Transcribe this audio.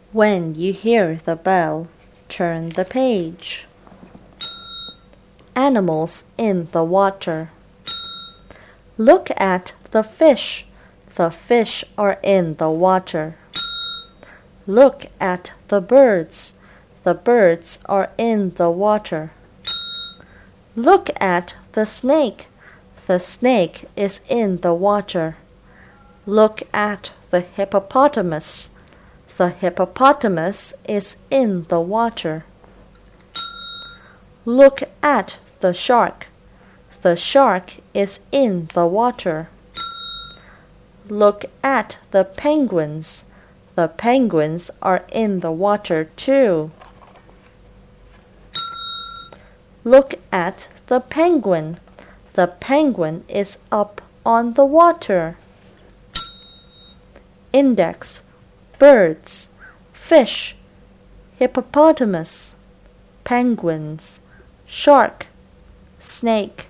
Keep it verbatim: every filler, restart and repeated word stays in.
When you hear the bell, turn the page. Animals in the water. Look at the fish. The fish are in the water. Look at the birds. The birds are in the water. Look at the snake. The snake is in the water. Look at the hippopotamus. The hippopotamus is in the water. Look at the shark. The shark is in the water. Look at the penguins. The penguins are in the water too. Look at the penguin. The penguin is up on the water. Index: birds, fish, hippopotamus, penguins, shark, snake.